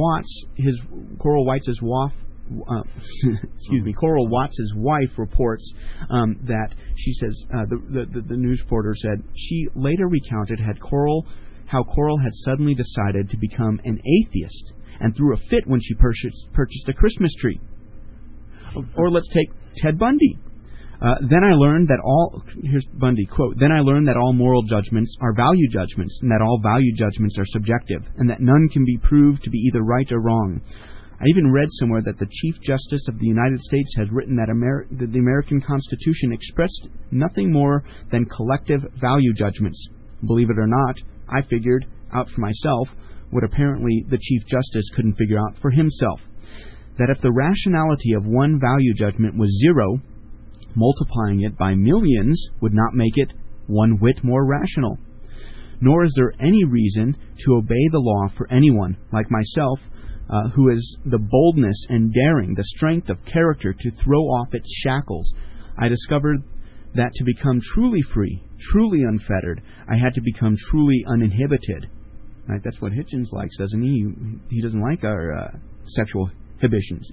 Speaker 6: Watts' wife reports that she says the news reporter said she later recounted how Coral had suddenly decided to become an atheist and threw a fit when she purchased a Christmas tree. Or let's take Ted Bundy. Then I learned that here's Bundy, quote, "Then I learned that all moral judgments are value judgments, and that all value judgments are subjective, and that none can be proved to be either right or wrong. I even read somewhere that the Chief Justice of the United States has written that the American Constitution expressed nothing more than collective value judgments. Believe it or not, I figured out for myself what apparently the Chief Justice couldn't figure out for himself. That if the rationality of one value judgment was 0, multiplying it by millions would not make it one whit more rational. Nor is there any reason to obey the law for anyone, like myself, who has the boldness and daring, the strength of character to throw off its shackles. I discovered that to become truly free, truly unfettered, I had to become truly uninhibited." Right? That's what Hitchens likes, doesn't he? He doesn't like our sexual inhibitions.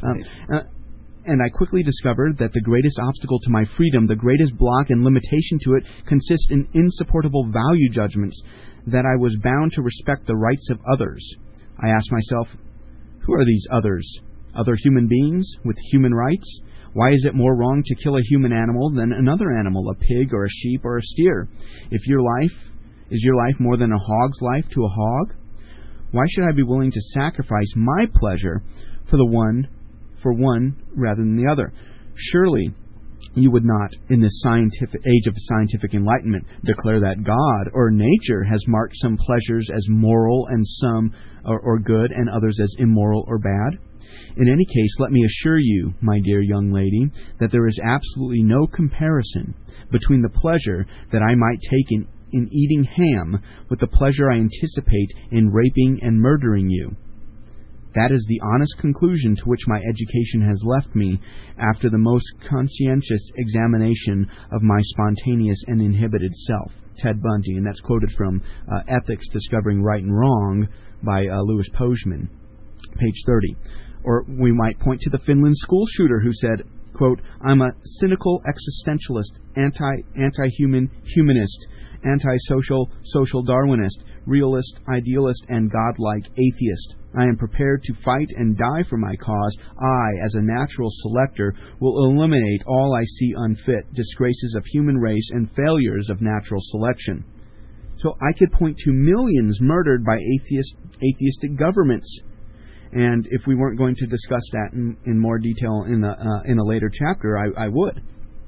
Speaker 6: And I quickly discovered that the greatest obstacle to my freedom, the greatest block and limitation to it, consists in insupportable value judgments, that I was bound to respect the rights of others. I asked myself, who are these others? Other human beings with human rights? Why is it more wrong to kill a human animal than another animal, a pig or a sheep or a steer? Is your life more than a hog's life to a hog? Why should I be willing to sacrifice my pleasure for one rather than the other? Surely you would not, in this age of scientific enlightenment, declare that God or nature has marked some pleasures as moral and some or good and others as immoral or bad. In any case, let me assure you, my dear young lady, that there is absolutely no comparison between the pleasure that I might take in eating ham with the pleasure I anticipate in raping and murdering you. That is the honest conclusion to which my education has left me after the most conscientious examination of my spontaneous and inhibited self." Ted Bundy, and that's quoted from Ethics, Discovering Right and Wrong by Louis Pojman, page 30. Or we might point to the Finland school shooter who said, quote, "I'm a cynical existentialist, anti-human humanist, anti-social social Darwinist, realist, idealist, and godlike atheist. I am prepared to fight and die for my cause. I, as a natural selector, will eliminate all I see unfit, disgraces of human race and failures of natural selection." So I could point to millions murdered by atheistic governments. And if we weren't going to discuss that in more detail in a later chapter, I would.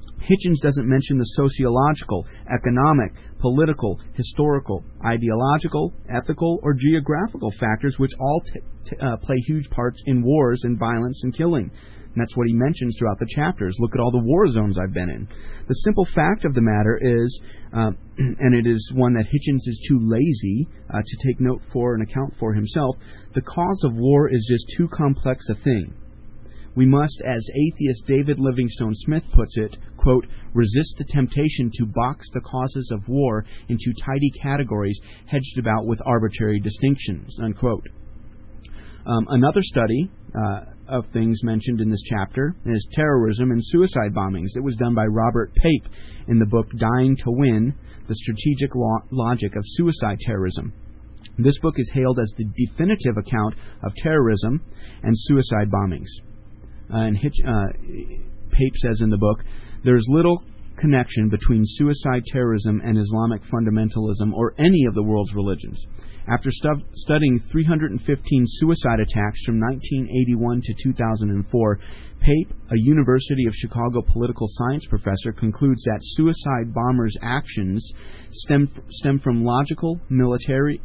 Speaker 6: Hitchens doesn't mention the sociological, economic, political, historical, ideological, ethical, or geographical factors which all play huge parts in wars and violence and killing. And that's what he mentions throughout the chapters. Look at all the war zones I've been in. The simple fact of the matter is, and it is one that Hitchens is too lazy to take note for and account for himself, the cause of war is just too complex a thing. We must, as atheist David Livingstone Smith puts it, quote, resist the temptation to box the causes of war into tidy categories hedged about with arbitrary distinctions, unquote. Another study of things mentioned in this chapter is terrorism and suicide bombings. It was done by Robert Pape in the book Dying to Win, The Strategic Logic of Suicide Terrorism. This book is hailed as the definitive account of terrorism and suicide bombings. And Pape says in the book, there's little connection between suicide terrorism and Islamic fundamentalism or any of the world's religions. After studying 315 suicide attacks from 1981 to 2004, Pape, a University of Chicago political science professor, concludes that suicide bombers' actions stem from logical military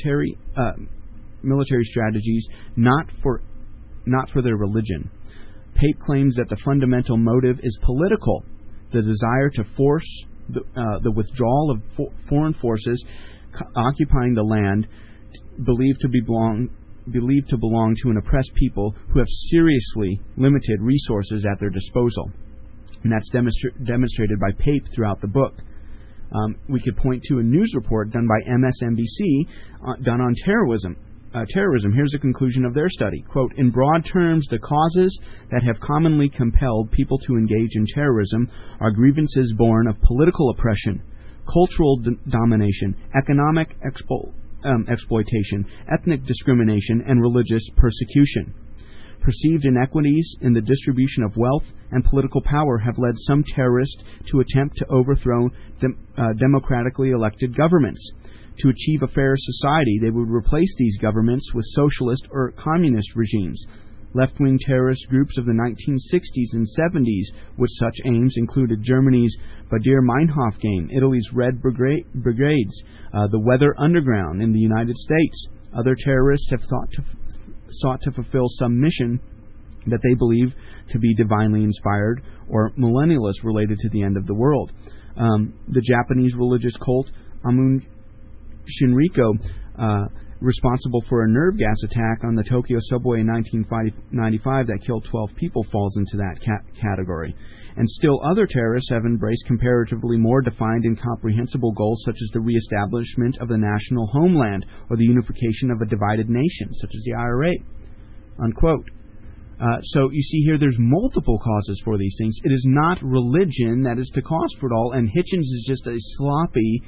Speaker 6: strategies, not for their religion. Pape claims that the fundamental motive is political, the desire to force the withdrawal of foreign forces occupying the land believed to belong to an oppressed people who have seriously limited resources at their disposal. And that's demonstrated by Pape throughout the book. We could point to a news report done by MSNBC done on terrorism. Here's the conclusion of their study. Quote, in broad terms, the causes that have commonly compelled people to engage in terrorism are grievances born of political oppression, cultural domination, economic exploitation, ethnic discrimination, and religious persecution. Perceived inequities in the distribution of wealth and political power have led some terrorists to attempt to overthrow democratically elected governments. To achieve a fairer society, they would replace these governments with socialist or communist regimes. Left-wing terrorist groups of the 1960s and 70s with such aims included Germany's Baader-Meinhof Gang, Italy's Red Brigades, the Weather Underground in the United States. Other terrorists have sought to fulfill some mission that they believe to be divinely inspired or millennialist related to the end of the world. The Japanese religious cult Amun Shinriko, responsible for a nerve gas attack on the Tokyo subway in 1995 that killed 12 people, falls into that category. And still other terrorists have embraced comparatively more defined and comprehensible goals, such as the reestablishment of the national homeland or the unification of a divided nation, such as the IRA. Unquote. So you see here there's multiple causes for these things. It is not religion that is the cause for it all, and Hitchens is just a sloppy,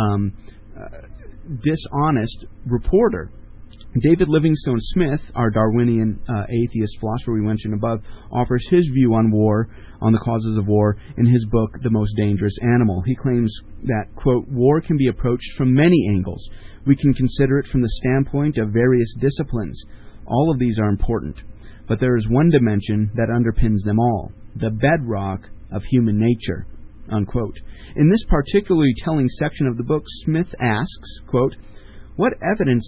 Speaker 6: dishonest reporter. David Livingstone Smith, our Darwinian atheist philosopher we mentioned above, offers his view on war, on the causes of war, in his book, The Most Dangerous Animal. He claims that, quote, war can be approached from many angles. We can consider it from the standpoint of various disciplines. All of these are important, but there is one dimension that underpins them all, the bedrock of human nature. Unquote. In this particularly telling section of the book, Smith asks, quote, what evidence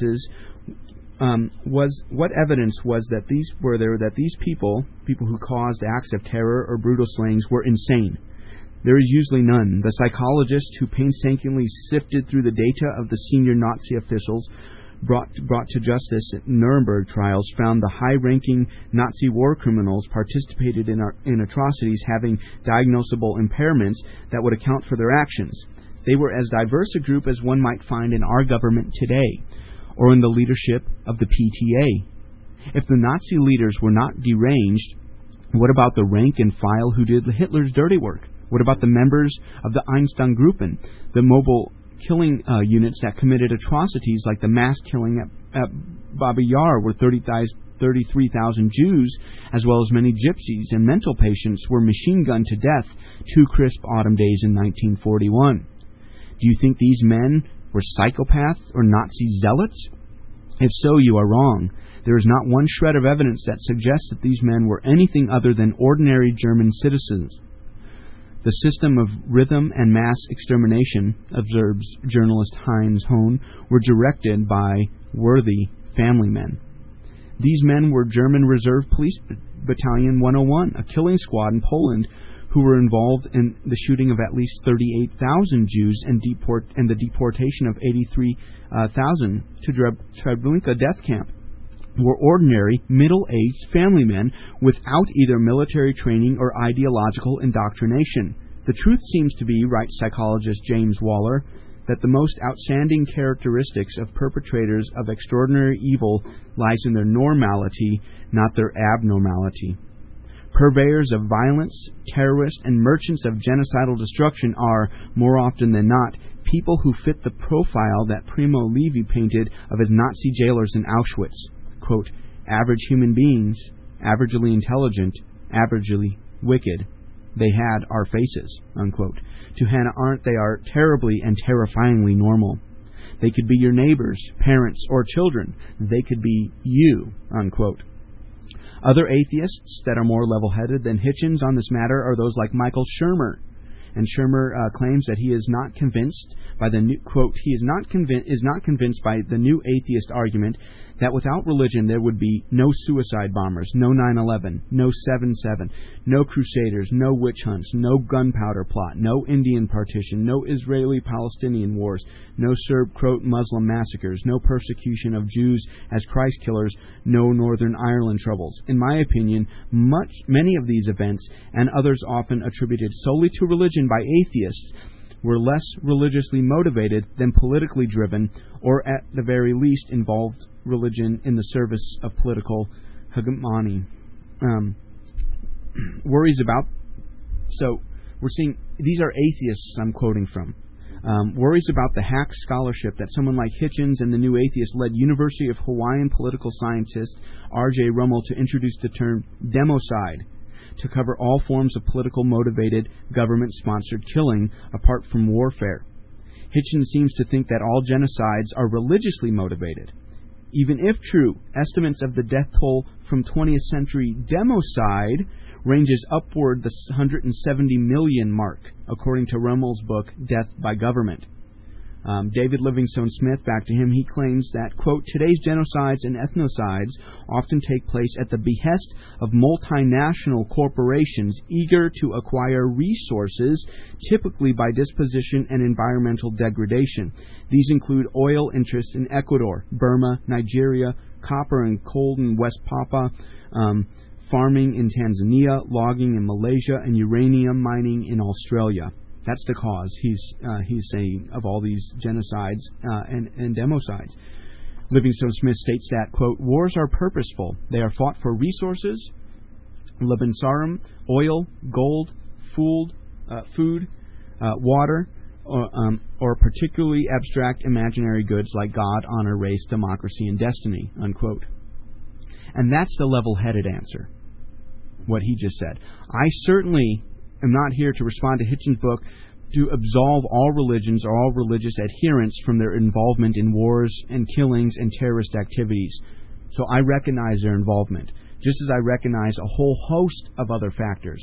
Speaker 6: was that these people who caused acts of terror or brutal slayings were insane? There is usually none. The psychologist who painstakingly sifted through the data of the senior Nazi officials brought to justice at Nuremberg trials found the high-ranking Nazi war criminals participated in atrocities having diagnosable impairments that would account for their actions. They were as diverse a group as one might find in our government today, or in the leadership of the PTA. If the Nazi leaders were not deranged, what about the rank and file who did Hitler's dirty work? What about the members of the Einstein-Gruppen, the mobile killing units that committed atrocities like the mass killing at Babi Yar, where 33,000 Jews, as well as many gypsies and mental patients, were machine-gunned to death 2 crisp autumn days in 1941? Do you think these men were psychopaths or Nazi zealots? If so, you are wrong. There is not one shred of evidence that suggests that these men were anything other than ordinary German citizens. The system of rhythm and mass extermination, observes journalist Heinz Hohn, were directed by worthy family men. These men were German Reserve Police Battalion 101, a killing squad in Poland, who were involved in the shooting of at least 38,000 Jews and the deportation of 83,000 to Treblinka death camp. Were ordinary, middle-aged family men without either military training or ideological indoctrination. The truth seems to be, writes psychologist James Waller, that the most outstanding characteristics of perpetrators of extraordinary evil lies in their normality, not their abnormality. Purveyors of violence, terrorists, and merchants of genocidal destruction are, more often than not, people who fit the profile that Primo Levi painted of his Nazi jailers in Auschwitz. Quote, average human beings, averagely intelligent, averagely wicked. They had our faces, unquote. To Hannah Arendt, they are terribly and terrifyingly normal. They could be your neighbors, parents, or children. They could be you, unquote. Other atheists that are more level-headed than Hitchens on this matter are those like Michael Shermer. And Shermer claims that he is not convinced by the new, quote, he is not convinced by the new atheist argument that without religion there would be no suicide bombers, no 9/11, no 7/7, no crusaders, no witch hunts, no gunpowder plot, no Indian partition, no Israeli-Palestinian wars, no Serb-Croat Muslim massacres, no persecution of Jews as Christ killers, no Northern Ireland troubles. In my opinion, many of these events, and others often attributed solely to religion by atheists, were less religiously motivated than politically driven, or at the very least involved religion in the service of political hegemony. Worries about... So, we're seeing... These are atheists I'm quoting from. Worries about the hack scholarship that someone like Hitchens and the New Atheist led University of Hawaiian political scientist R.J. Rummel to introduce the term democide, to cover all forms of political-motivated, government-sponsored killing apart from warfare. Hitchens seems to think that all genocides are religiously motivated. Even if true, estimates of the death toll from 20th century democide ranges upward the 170 million mark, according to Rummel's book, Death by Government. David Livingstone Smith, back to him, he claims that, quote, today's genocides and ethnocides often take place at the behest of multinational corporations eager to acquire resources, typically by disposition and environmental degradation. These include oil interests in Ecuador, Burma, Nigeria, copper and coal in West Papua, farming in Tanzania, logging in Malaysia, and uranium mining in Australia. That's the cause, he's saying, of all these genocides and democides. Livingstone Smith states that, quote, wars are purposeful. They are fought for resources, labansarum, oil, gold, food, water, or particularly abstract imaginary goods like God, honor, race, democracy, and destiny, unquote. And that's the level-headed answer, what he just said. I certainly am not here to respond to Hitchens' book to absolve all religions or all religious adherents from their involvement in wars and killings and terrorist activities. So I recognize their involvement, just as I recognize a whole host of other factors.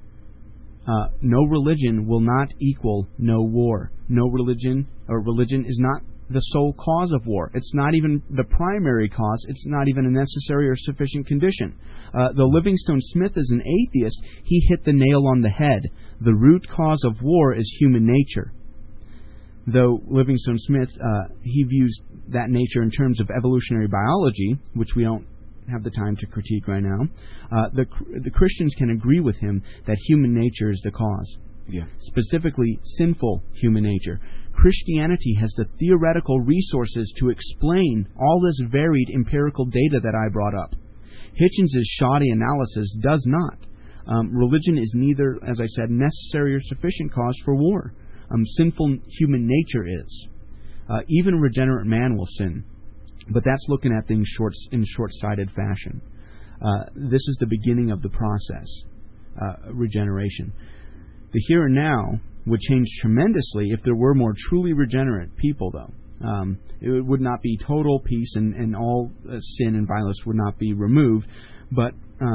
Speaker 6: No religion will not equal no war. No religion, or religion is not the sole cause of war. It's not even the primary cause. It's not even a necessary or sufficient condition. Though Livingstone Smith is an atheist, he hit the nail on the head. The root cause of war is human nature. Though Livingstone Smith, he views that nature in terms of evolutionary biology, which we don't have the time to critique right now, the Christians can agree with him that human nature is the cause. Yeah. Specifically, sinful human nature. Christianity has the theoretical resources to explain all this varied empirical data that I brought up. Hitchens' shoddy analysis does not. Religion is neither, as I said, necessary or sufficient cause for war. Sinful human nature is. Even regenerate man will sin. But that's looking at things in short-sighted fashion. This is the beginning of the process, regeneration. The here and now would change tremendously if there were more truly regenerate people, though. It would not be total peace, and all sin and violence would not be removed, but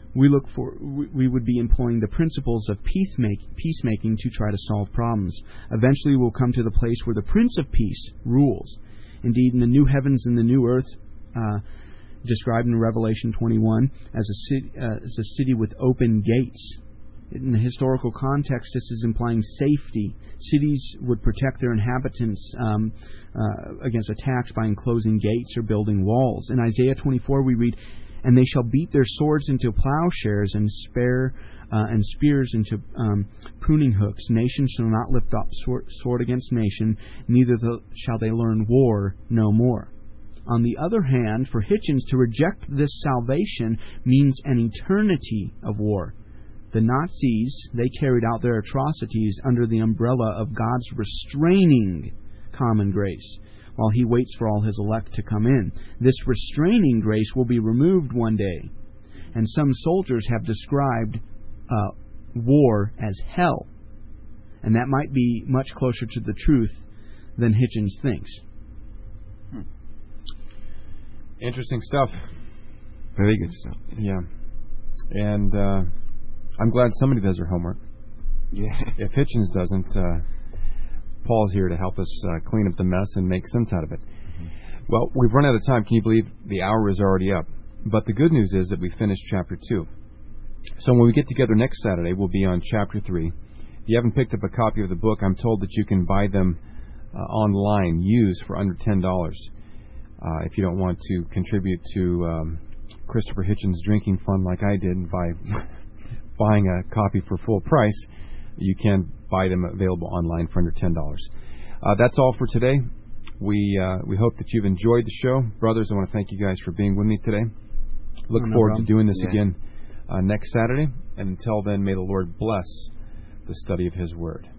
Speaker 6: we would be employing the principles of peacemaking to try to solve problems. Eventually we'll come to the place where the Prince of Peace rules. Indeed, in the new heavens and the new earth, described in Revelation 21 as a city with open gates. In the historical context, this is implying safety. Cities would protect their inhabitants against attacks by enclosing gates or building walls. In Isaiah 24 we read, "And they shall beat their swords into plowshares and spears into pruning hooks. Nation shall not lift up sword against nation, neither shall they learn war no more." On the other hand, for Hitchens, to reject this salvation means an eternity of war. The Nazis, they carried out their atrocities under the umbrella of God's restraining common grace, while He waits for all His elect to come in. This restraining grace will be removed one day, and some soldiers have described war as hell, and that might be much closer to the truth than Hitchens thinks.
Speaker 4: Interesting stuff.
Speaker 5: Very good stuff.
Speaker 4: Yeah. And I'm glad somebody does their homework.
Speaker 5: Yeah.
Speaker 4: If Hitchens doesn't, Paul's here to help us clean up the mess and make sense out of it. Mm-hmm. Well, we've run out of time. Can you believe the hour is already up? But the good news is that we finished chapter 2. So when we get together next Saturday, we'll be on chapter 3. If you haven't picked up a copy of the book, I'm told that you can buy them online, used, for under $10. If you don't want to contribute to Christopher Hitchens' drinking fund like I did by buying a copy for full price, you can buy them available online for under $10. That's all for today. We hope that you've enjoyed the show. Brothers, I want to thank you guys for being with me today. Look forward to doing this again next Saturday. And until then, may the Lord bless the study of His Word.